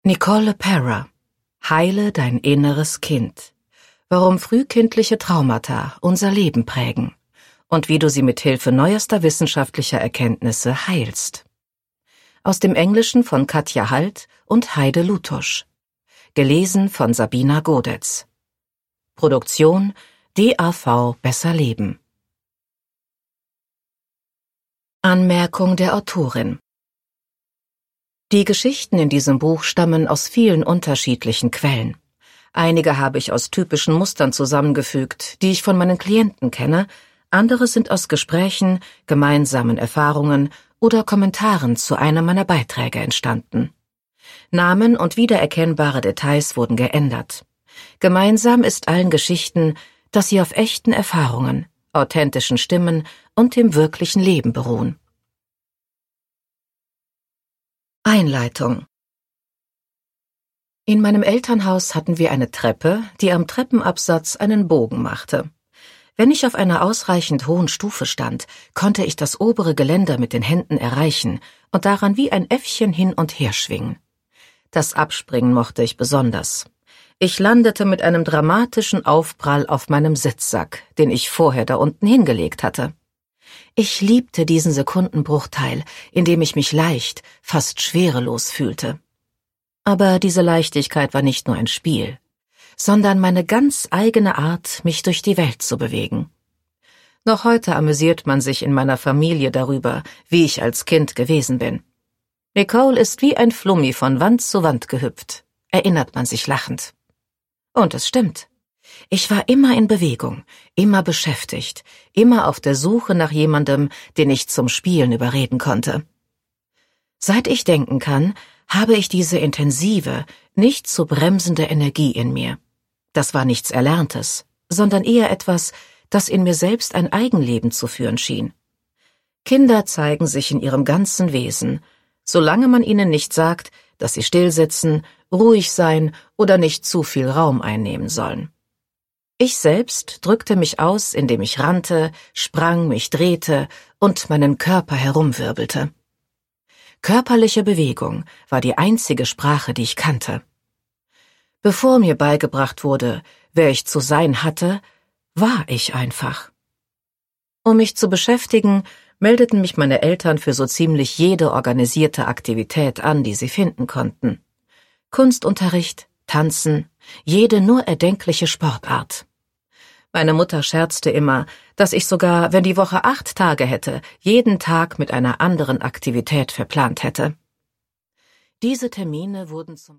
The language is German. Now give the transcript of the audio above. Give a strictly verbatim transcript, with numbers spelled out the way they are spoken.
Nicole LePera: Heile dein inneres Kind. Warum frühkindliche Traumata unser Leben prägen und wie du sie mit Hilfe neuester wissenschaftlicher Erkenntnisse heilst. Aus dem Englischen von Katja Halt und Heide Lutusch. Gelesen von Sabina Godetz. Produktion D A V Besser Leben. Anmerkung der Autorin: Die Geschichten in diesem Buch stammen aus vielen unterschiedlichen Quellen. Einige habe ich aus typischen Mustern zusammengefügt, die ich von meinen Klienten kenne, andere sind aus Gesprächen, gemeinsamen Erfahrungen oder Kommentaren zu einem meiner Beiträge entstanden. Namen und wiedererkennbare Details wurden geändert. Gemeinsam ist allen Geschichten, dass sie auf echten Erfahrungen, authentischen Stimmen und dem wirklichen Leben beruhen. Einleitung. In meinem Elternhaus hatten wir eine Treppe, die am Treppenabsatz einen Bogen machte. Wenn ich auf einer ausreichend hohen Stufe stand, konnte ich das obere Geländer mit den Händen erreichen und daran wie ein Äffchen hin und her schwingen. Das Abspringen mochte ich besonders. Ich landete mit einem dramatischen Aufprall auf meinem Sitzsack, den ich vorher da unten hingelegt hatte. Ich liebte diesen Sekundenbruchteil, in dem ich mich leicht, fast schwerelos fühlte. Aber diese Leichtigkeit war nicht nur ein Spiel, sondern meine ganz eigene Art, mich durch die Welt zu bewegen. Noch heute amüsiert man sich in meiner Familie darüber, wie ich als Kind gewesen bin. Nicole ist wie ein Flummi von Wand zu Wand gehüpft, erinnert man sich lachend. Und es stimmt. Ich war immer in Bewegung, immer beschäftigt, immer auf der Suche nach jemandem, den ich zum Spielen überreden konnte. Seit ich denken kann, habe ich diese intensive, nicht zu bremsende Energie in mir. Das war nichts Erlerntes, sondern eher etwas, das in mir selbst ein Eigenleben zu führen schien. Kinder zeigen sich in ihrem ganzen Wesen, solange man ihnen nicht sagt, dass sie stillsitzen, ruhig sein oder nicht zu viel Raum einnehmen sollen. Ich selbst drückte mich aus, indem ich rannte, sprang, mich drehte und meinen Körper herumwirbelte. Körperliche Bewegung war die einzige Sprache, die ich kannte. Bevor mir beigebracht wurde, wer ich zu sein hatte, war ich einfach. Um mich zu beschäftigen, meldeten mich meine Eltern für so ziemlich jede organisierte Aktivität an, die sie finden konnten. Kunstunterricht, Tanzen, jede nur erdenkliche Sportart. Meine Mutter scherzte immer, dass ich sogar, wenn die Woche acht Tage hätte, jeden Tag mit einer anderen Aktivität verplant hätte. Diese Termine wurden zum